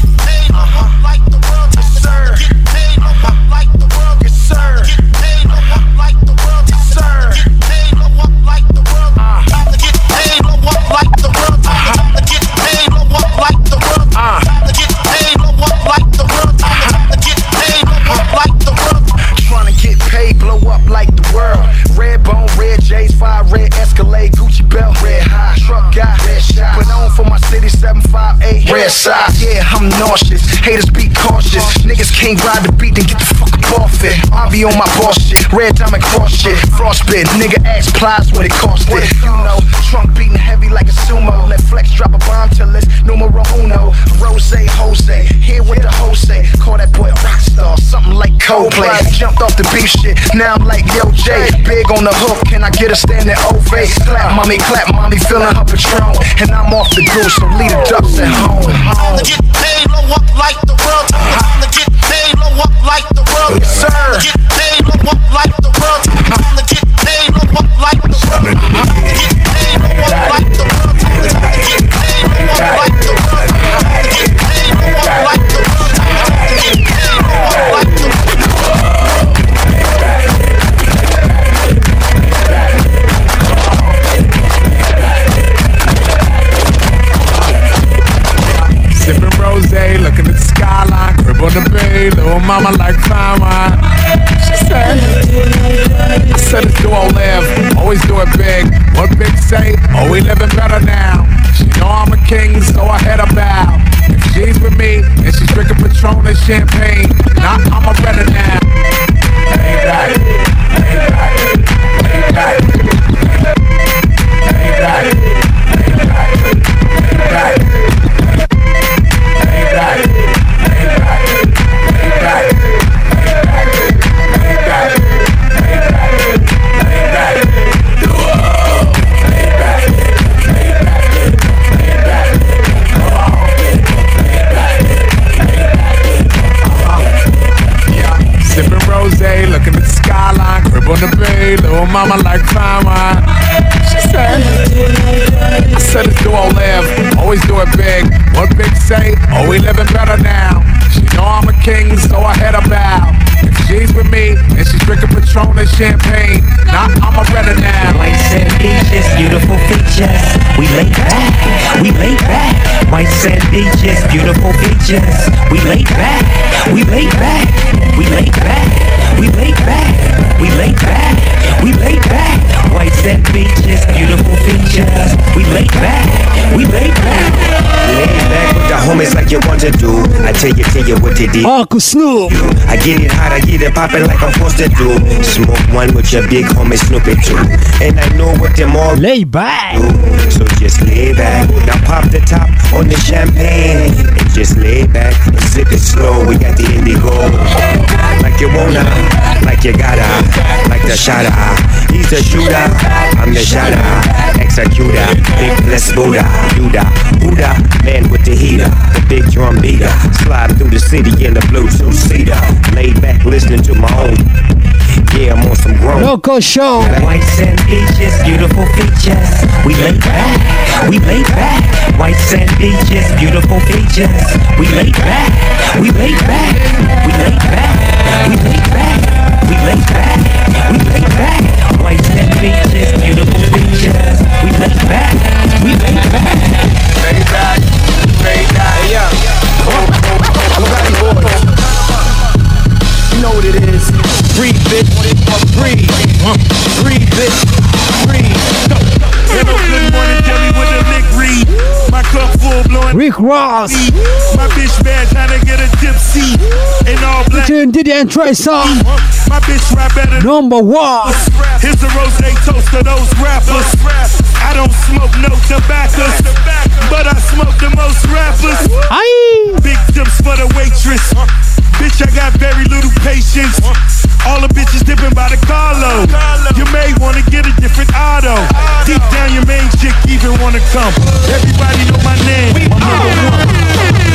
Red side, yeah, I'm nauseous. Haters be cautious. Niggas can't ride the beat, then get the fuck up off it. I be on my boss shit, red diamond cross shit. Frostbit, nigga ass plies what it cost it. You know, trunk beating heavy like a sumo. Let Flex drop a bomb till it's numero uno. Rose, Jose, here with the Jose. Call that boy a rock star, something like Coldplay. Jumped off the beef shit, now I'm like Yo J. Big on the hook, can I get a standing ovation? Clap mommy, clap mommy, feeling her Patron. And I'm off the goose, so leave the ducks at home. Time to get paid, blow up like the world. Time to get paid, blow up like the world. Yes, sir. Time to get paid, blow up like the world. Time to get paid, blow up like the world. Time to get paid, blow up like the world. Time to get paid, blow up like the world. Time to get paid, blow up like the world. Time to get paid, blow up like the world. Sipping rosé, looking at the skyline, crib on the bay, little mama like fine wine. She said, I said it's do all live, always do it big. What big say? Oh, we living better now. She know I'm a king, so I head her bow. If she's with me, and she's drinking Patron and champagne, now I'm a better now. Ain't right, ain't right, ain't right, ain't right, ain't right, ain't right. Sipping rosé, looking at the skyline, crib on the bay, little mama like fine wine. She said, I said it's do all live, always do it big. What big say? Oh, we living better now. She know I'm a king, so I head her bow. If she's with me, and she's drinking Patron and champagne, now I'm a better now. Whites and beaches, beautiful features. We lay back, we lay back. Whites and beaches, beautiful features. We lay back, we lay back, we lay back, we lay back, we lay back, we lay back. Whites and beaches, beautiful features. We lay back, we lay back. Lay back with the homies like you want to do. I tell you, tell you what to do. Uncle Snoop. I get it hot, I get it poppin' like I'm supposed to do. Smoke one with your big homie Snoopy too. And I know what them all lay back. Do. So just lay back. Now pop the top on the champagne. And just lay back and sip it slow. We got the indigo. Like you wanna, like you gotta, like the shotta. He's the shooter, I'm the shotter. Executor, big blessed Buddha. Buddha, Buddha, man with the heater. The big drum beater. Slide through the city in the Bluetooth cedar. Laid back listening to my own. Yeah, I'm on some grown Loco Show. Whites and beaches, beautiful features. We lay back, we lay back. Whites and beaches, beautiful features. We lay back, we lay back, we lay back, we lay back, we lay back, we lay back. Whites and beaches, beautiful features. We lay back, we lay back. Lay back, lay back, yeah. I'm about these boys. You know what it is. Breathe, bitch. Breathe. Breathe, bitch. Breathe. Go. Hello, good morning, Jelly with a lick read. My cup full blowing. Rick Ross. My bitch bad, trying to get a tipsy. In all black. Featuring Diddy and Trey Song. My bitch rap better. Number one. Here's a rose toast to those rappers. I don't smoke no tobacco, but I smoke the most rappers. Aye. Big tips for the waitress. Bitch, I got very little patience. All the bitches dipping by the carload. You may wanna get a different auto. Deep down your main chick even wanna come. Everybody know my name, I'm number one.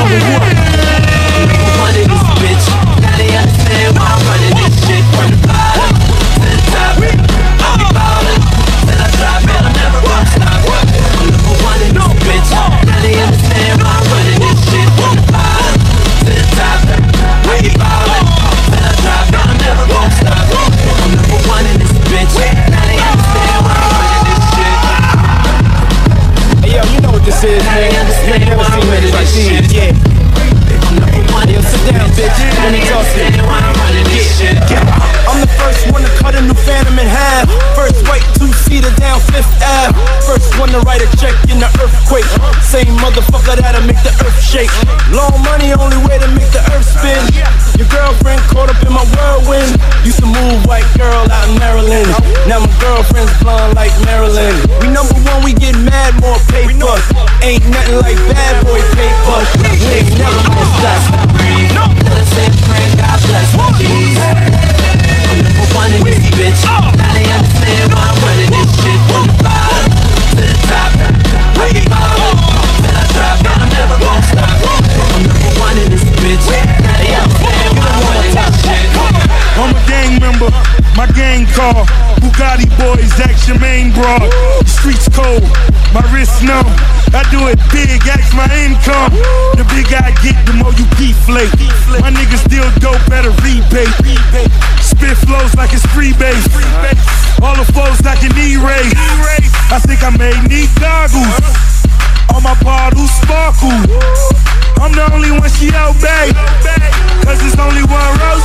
number one. Number one in this bitch. Now they understand why I'm running this shit from the bottom to the top. I'll be ballin' till I drop it. I'm never gonna stop. I'm number one in this bitch. Now they understand why I'm running this shit from the bottom to the top. I'll be ballin' till I drop it. I'm never gonna stop. I'm number one in this bitch. Now they understand why I'm running this shit. Hey yo, you know what this is, man. You ain't never seen me like this, yeah. Yo, sit down, bitch. Let me talk to you. I'm the first one to cut a new Phantom in half. First white two-seater down Fifth Ave. First one to write a check in the earthquake. Same motherfucker that'll make the earth shake. Long money, only way to make the earth spin. Your girlfriend caught up in my whirlwind. Used to move white girl out in Maryland. Now my girlfriend's blonde like Maryland. We number one, we get mad, more paper. Ain't nothing like bad boy paper. We ain't never gonna stop. No. Till I say pray, God bless my G's. I'm number one in this bitch. Now they understand why I'm running this shit from the bottom to the top. I be ballin' till I drop it. I'm never gonna stop. I'm number one in this bitch. Now they understand why I'm running this shit. I'm a gang member, my gang call Bugatti boys, ask your main broad. The streets cold, my wrist numb. I do it big, ask my income. The big I get, the more you deflate. My niggas still dope at a rebate. Spit flows like it's freebase. All the flows like an E-ray. I think I made neat goggles. On my bottles sparkle. I'm the only one she obey. Cause there's only one rose.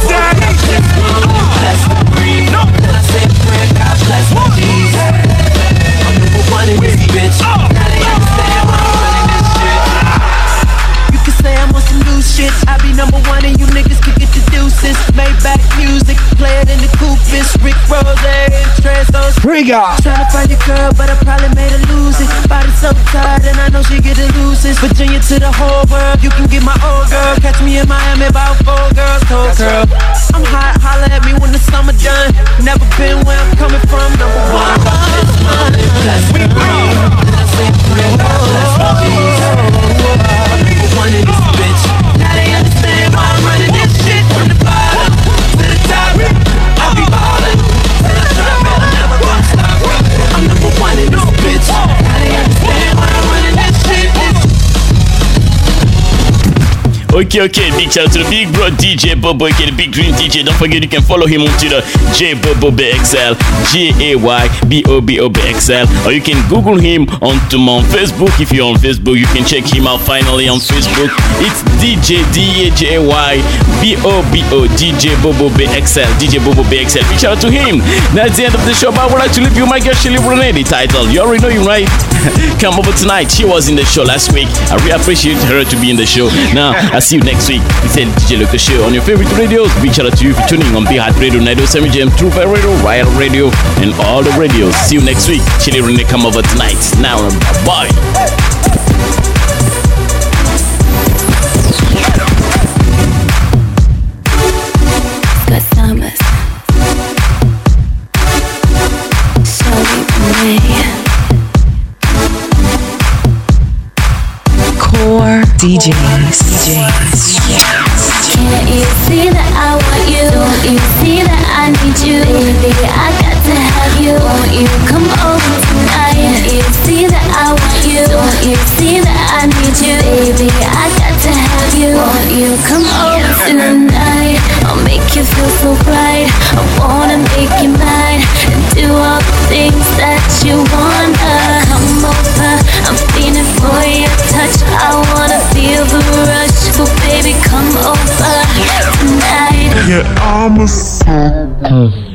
Bless the breeze. No. Till I say a prayer, God bless my G's. I'm number one in this bitch. Now they understand why I'm running this shit. You can say I'm on some new shit. I be number one and you niggas can get the deuces. Maybach music, play it in the coopus. Rick Rose, Trezos. Trigger. Tryna find your girl, but I probably made her lose it. Body so tired and I know she get the loosest. Virginia to the whole world, you can get my old girl. Catch me in Miami, about four girls, cold girl. I'm hot, holla at me when the summer done. Never been where I'm coming from, number one. Bless me, breathe. I say pray, God bless my G's. Number one in this bitch. Now they understand why I'm running this shit from the bottom to the top. I'll be ballin' till I drop it. I'm never gonna stop. I'm number one in this bitch. Now they understand why I'm running this shit. Okay, okay, big shout out to the big bro D J Bobo, okay, the big dream D J. Don't forget you can follow him on Twitter, J Bobo B X L, J A Y B O B O B X L, or you can Google him on, on Facebook. If you're on Facebook, you can check him out finally on Facebook. It's D J D A J A Y B O B O D J Bobo B X L, D J Bobo B X L. Big shout out to him. That's the end of the show, but I would like to leave you my girl Shelly Renee, the title. You already know him, right? Come over tonight. She was in the show last week. I really appreciate her to be in the show. Now, I'll see you next week. It's the D J Loco Show on your favorite radios. Big shout out to you for tuning on Behat Radio, ninety seven J M, True Fair Radio, Riot Radio, and all the radios. See you next week. Chili Renee, come over tonight. Now, bye. Core D Js. D Js. Can't you see that I want you? Don't you see that I need you? Baby, I got to have you. Won't you come over tonight? Can't you see that I want you? Don't you see that I need you? Baby, I got to have you. Won't you come over tonight? I'll make you feel so bright. I wanna make you mine and do all the things that you wanna. Come over, I'm feeling for your touch. I wanna feel the rush, so baby, come over tonight. Yeah, I'm a